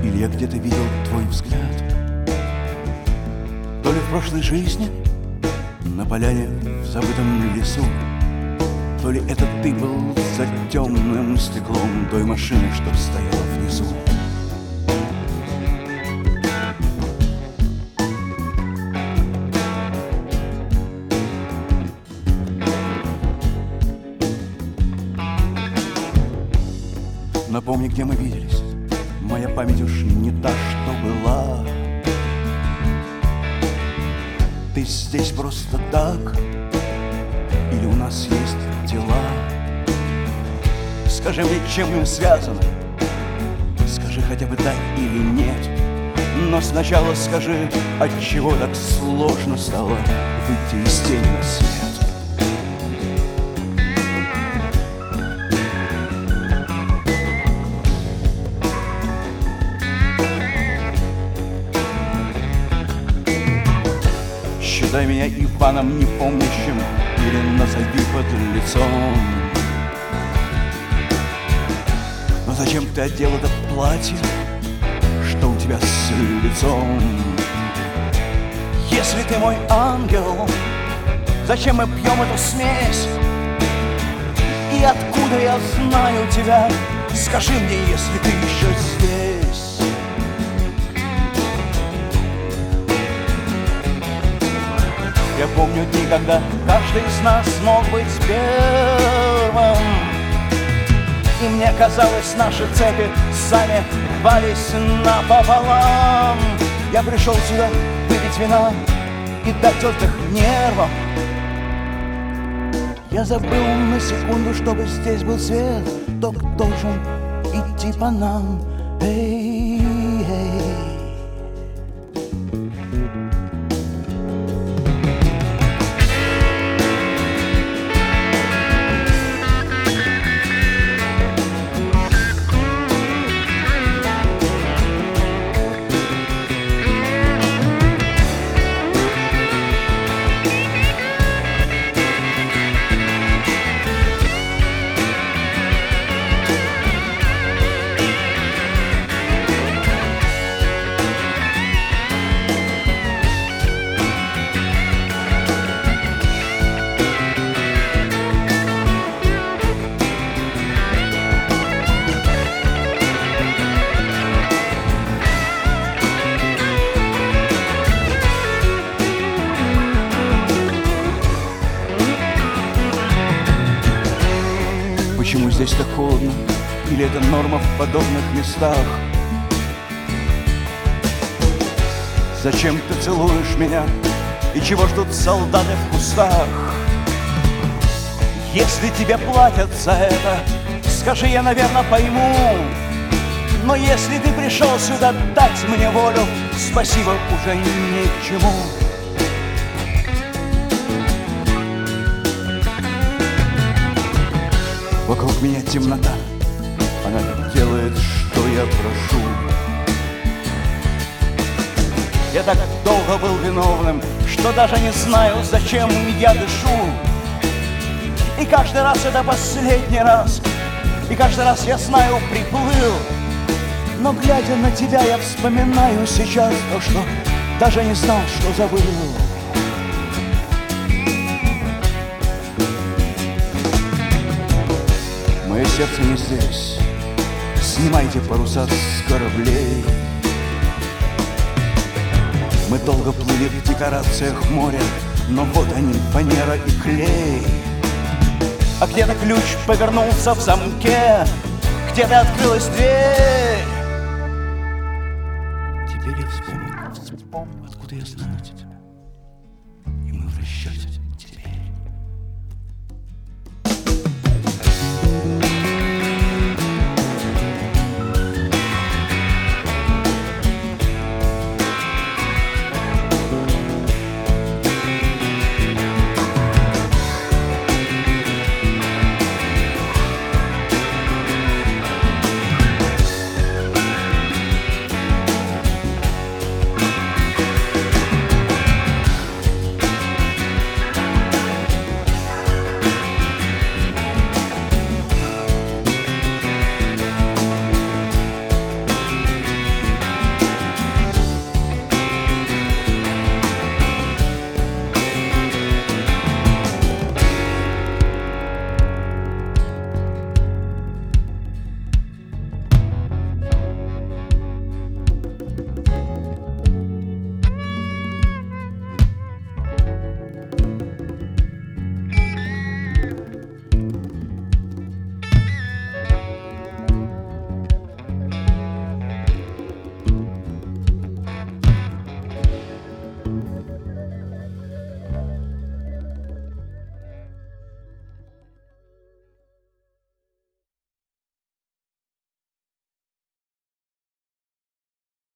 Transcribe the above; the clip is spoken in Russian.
Или я где-то видел твой взгляд, то ли в прошлой жизни на поляне в забытом лесу, то ли это ты был за темным стеклом той машины, что стояла внизу. Напомни, где мы виделись. Моя память уж не та, что была. Ты здесь просто так? Или у нас есть дела? Скажи мне, чем мы связаны. Скажи хотя бы да или нет. Но сначала скажи, отчего так сложно стало выйти из тени на свет. Считай меня Иваном непомнящим или назови под лицом. Но зачем ты одел это платье, что у тебя с лицом? Если ты мой ангел, зачем мы пьем эту смесь? И откуда я знаю тебя? Скажи мне, если ты еще здесь. Я помню дни, когда каждый из нас мог быть первым, и мне казалось, наши цепи сами рвались напополам. Я пришел сюда выпить вина и дать отдых нервам. Я забыл на секунду, чтобы здесь был свет. Ток должен идти по нам. Эй, эй. Почему здесь так холодно? Или это норма в подобных местах? Зачем ты целуешь меня? И чего ждут солдаты в кустах? Если тебе платят за это, скажи, я, наверное, пойму. Но если ты пришел сюда дать мне волю, спасибо уже ни к чему. Вокруг меня темнота, она делает, что я прошу. Я так долго был виновным, что даже не знаю, зачем я дышу. И каждый раз это последний раз, и каждый раз я знаю, приплыл. Но глядя на тебя, я вспоминаю сейчас то, что даже не знал, что забыл. Мое сердце не здесь. Снимайте паруса с кораблей. Мы долго плыли в декорациях моря, но вот они, фанера и клей. А где-то ключ повернулся в замке, где-то открылась дверь. Теперь я вспомнил, откуда я знаю тебя.